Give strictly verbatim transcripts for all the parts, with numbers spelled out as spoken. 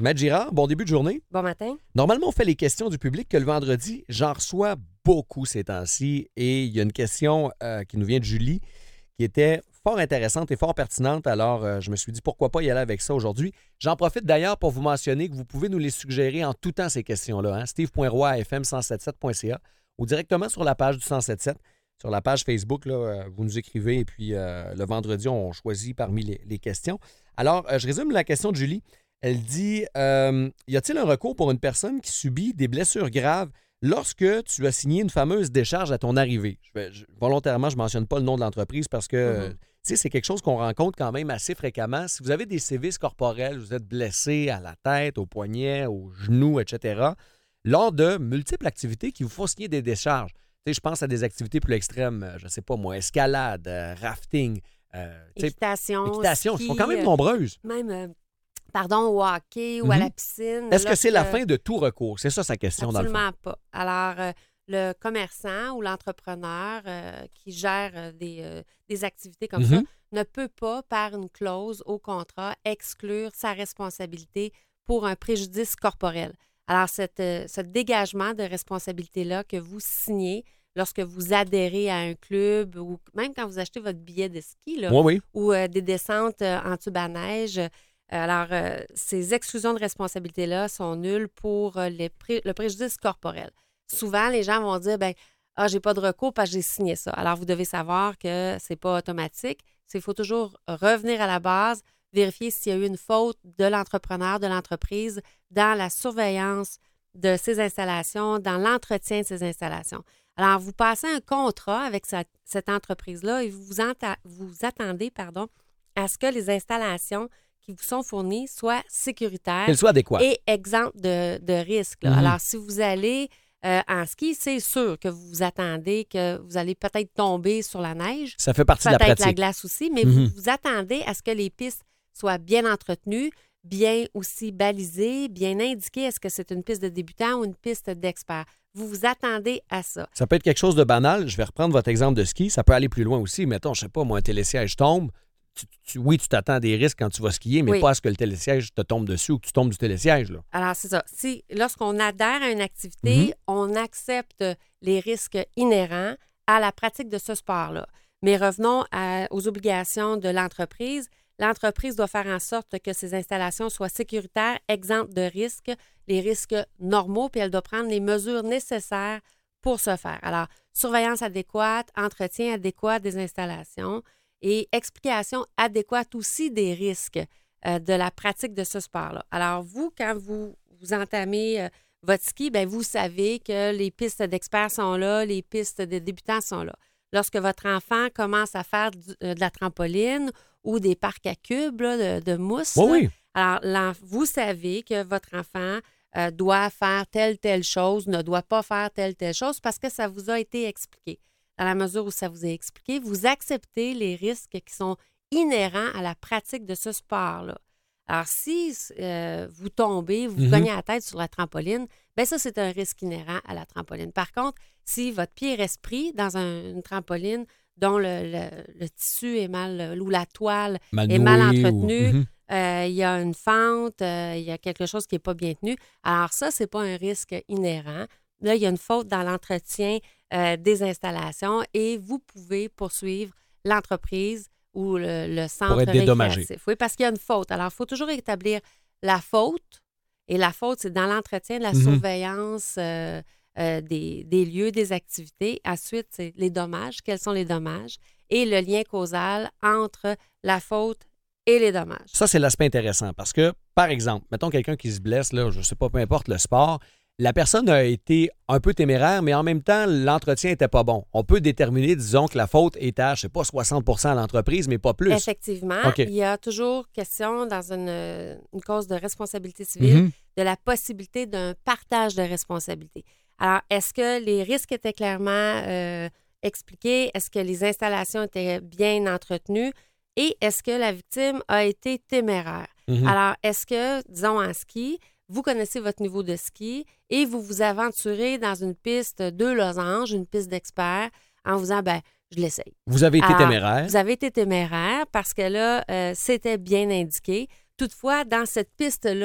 Matt Girard, bon début de journée. Bon matin. Normalement, on fait les questions du public que le vendredi. J'en reçois beaucoup ces temps-ci. Et il y a une question euh, qui nous vient de Julie qui était fort intéressante et fort pertinente. Alors, euh, je me suis dit, pourquoi pas y aller avec ça aujourd'hui. J'en profite d'ailleurs pour vous mentionner que vous pouvez nous les suggérer en tout temps, ces questions-là. Hein? steve point roy à f m cent soixante-dix-sept point c a ou directement sur la page du cent soixante-dix-sept. Sur la page Facebook, là, euh, vous nous écrivez et puis euh, le vendredi, on choisit parmi les, les questions. Alors, euh, je résume la question de Julie. Elle dit euh, y a-t-il un recours pour une personne qui subit des blessures graves lorsque tu as signé une fameuse décharge à ton arrivée? Je vais, je, volontairement, je ne mentionne pas le nom de l'entreprise parce que mm-hmm. tu sais, c'est quelque chose qu'on rencontre quand même assez fréquemment. Si vous avez des sévices corporels, vous êtes blessé à la tête, au poignet, aux genoux, et cetera, lors de multiples activités qui vous font signer des décharges. Tu sais, je pense à des activités plus extrêmes, je ne sais pas moi, escalade, euh, rafting, euh, équitation, équitation. ski, Elles sont quand même nombreuses. Même... Euh... Pardon, au hockey ou mm-hmm. à la piscine. Est-ce que c'est la fin de tout recours? C'est ça sa question dans le fond. Absolument pas. Alors, euh, le commerçant ou l'entrepreneur euh, qui gère euh, des, euh, des activités comme mm-hmm. ça ne peut pas, par une clause au contrat, exclure sa responsabilité pour un préjudice corporel. Alors, cette, euh, ce dégagement de responsabilité-là que vous signez lorsque vous adhérez à un club ou même quand vous achetez votre billet de ski là, oui, oui. ou euh, des descentes euh, en tube à neige, alors, euh, ces exclusions de responsabilité-là sont nulles pour euh, les pré- le préjudice corporel. Souvent, les gens vont dire, ben, ah, j'ai pas de recours parce que j'ai signé ça. Alors, vous devez savoir que c'est pas automatique. Il faut toujours revenir à la base, vérifier s'il y a eu une faute de l'entrepreneur, de l'entreprise, dans la surveillance de ces installations, dans l'entretien de ces installations. Alors, vous passez un contrat avec cette, cette entreprise-là et vous vous, enta- vous attendez pardon, à ce que les installations qui vous sont fournis soient sécuritaires Qu'elles soient adéquates et exemptes de, de risques. Mm-hmm. Alors, si vous allez euh, en ski, c'est sûr que vous vous attendez que vous allez peut-être tomber sur la neige. Ça fait partie de la pratique. Peut-être la glace aussi, mais mm-hmm. vous vous attendez à ce que les pistes soient bien entretenues, bien aussi balisées, bien indiquées. Est-ce que c'est une piste de débutant ou une piste d'expert? Vous vous attendez à ça. Ça peut être quelque chose de banal. Je vais reprendre votre exemple de ski. Ça peut aller plus loin aussi. Mettons, je ne sais pas, moi, un télésiège tombe. Tu, tu, oui, tu t'attends à des risques quand tu vas skier, mais oui. pas à ce que le télésiège te tombe dessus ou que tu tombes du télésiège. Là. Alors, c'est ça. Si, lorsqu'on adhère à une activité, mm-hmm. on accepte les risques inhérents à la pratique de ce sport-là. Mais revenons à, aux obligations de l'entreprise. L'entreprise doit faire en sorte que ces installations soient sécuritaires, exemptes de risques, les risques normaux, puis elle doit prendre les mesures nécessaires pour ce faire. Alors, surveillance adéquate, entretien adéquat des installations, et explication adéquate aussi des risques euh, de la pratique de ce sport-là. Alors, vous, quand vous, vous entamez euh, votre ski, bien, vous savez que les pistes d'experts sont là, les pistes de débutants sont là. Lorsque votre enfant commence à faire du, euh, de la trampoline ou des parcs à cubes là, de, de mousse, oui, oui. alors là, vous savez que votre enfant euh, doit faire telle, telle chose, ne doit pas faire telle, telle chose parce que ça vous a été expliqué. Dans la mesure où ça vous est expliqué, vous acceptez les risques qui sont inhérents à la pratique de ce sport-là. Alors, si euh, vous tombez, vous mm-hmm. cognez la tête sur la trampoline, bien ça, c'est un risque inhérent à la trampoline. Par contre, si votre pied reste pris dans un, une trampoline dont le, le, le tissu est mal, ou la toile mal est noué, mal entretenue, il ou... mm-hmm. euh, y a une fente, il euh, y a quelque chose qui n'est pas bien tenu, alors ça, ce n'est pas un risque inhérent. Là, il y a une faute dans l'entretien euh, des installations et vous pouvez poursuivre l'entreprise ou le, le centre pour être récréatif. Oui, parce qu'il y a une faute. Alors, il faut toujours établir la faute. Et la faute, c'est dans l'entretien de la mm-hmm. surveillance euh, euh, des, des lieux, des activités. Ensuite, c'est les dommages. Quels sont les dommages? Et le lien causal entre la faute et les dommages. Ça, c'est l'aspect intéressant parce que, par exemple, mettons quelqu'un qui se blesse, là, je ne sais pas, peu importe le sport, la personne a été un peu téméraire, mais en même temps, l'entretien n'était pas bon. On peut déterminer, disons, que la faute est à, je ne sais pas, soixante pour cent à l'entreprise, mais pas plus. Effectivement. Okay. Il y a toujours question, dans une, une cause de responsabilité civile, mm-hmm. de la possibilité d'un partage de responsabilité. Alors, est-ce que les risques étaient clairement euh, expliqués? Est-ce que les installations étaient bien entretenues? Et est-ce que la victime a été téméraire? Mm-hmm. Alors, est-ce que, disons, en ski, vous connaissez votre niveau de ski et vous vous aventurez dans une piste deux losanges, une piste d'expert, en vous disant, ben, je l'essaye. Vous avez été Alors, téméraire. Vous avez été téméraire parce que là, euh, c'était bien indiqué. Toutefois, dans cette piste-là,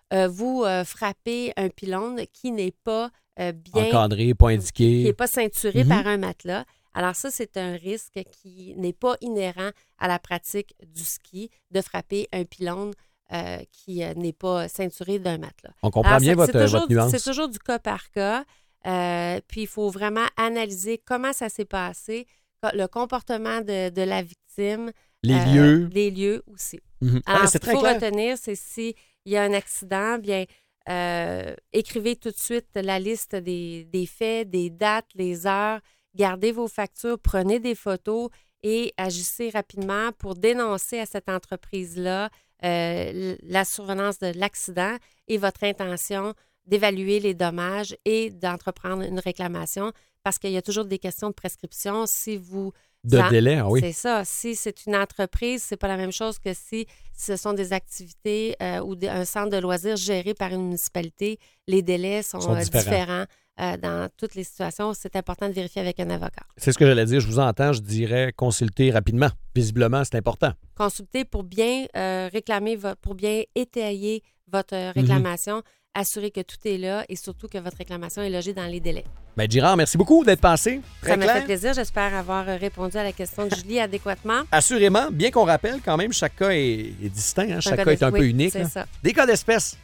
euh, vous euh, frappez un pylône qui n'est pas euh, bien... Encadré, pas indiqué. Qui n'est pas ceinturé Mhm. par un matelas. Alors ça, c'est un risque qui n'est pas inhérent à la pratique du ski, de frapper un pylône euh, qui euh, n'est pas ceinturé d'un matelas. On comprend Alors, bien c'est- votre, c'est toujours, votre nuance. C'est toujours du cas par cas. Euh, puis, il faut vraiment analyser comment ça s'est passé, co- le comportement de, de la victime. Les euh, lieux. Les lieux aussi. Mhm. Alors, Ouais, ce c'est qu'il très faut clair. retenir, c'est s'il y a un accident, bien, euh, écrivez tout de suite la liste des, des faits, des dates, les heures, gardez vos factures, prenez des photos et agissez rapidement pour dénoncer à cette entreprise-là euh, la survenance de l'accident et votre intention d'évaluer les dommages et d'entreprendre une réclamation parce qu'il y a toujours des questions de prescription. Si vous De en- délai, ah oui. C'est ça. Si c'est une entreprise, c'est pas la même chose que si ce sont des activités euh, ou des- un centre de loisirs géré par une municipalité. Les délais sont, Sont euh, différents. différents euh, dans toutes les situations. C'est important de vérifier avec un avocat. C'est ce que j'allais dire. Je vous entends. Je dirais consulter rapidement. Visiblement, c'est important. Consultez pour bien euh, réclamer, vo- pour bien étayer votre Mhm. euh, réclamation. Assurer que tout est là et surtout que votre réclamation est logée dans les délais. Ben, Girard, merci beaucoup d'être passé. Très Ça m'a clair. fait plaisir. J'espère avoir euh, répondu à la question de Julie adéquatement. Assurément, bien qu'on rappelle quand même, chaque cas est, est distinct. Hein? C'est Chaque un cas est un oui, peu unique. C'est là. ça. Des cas d'espèce.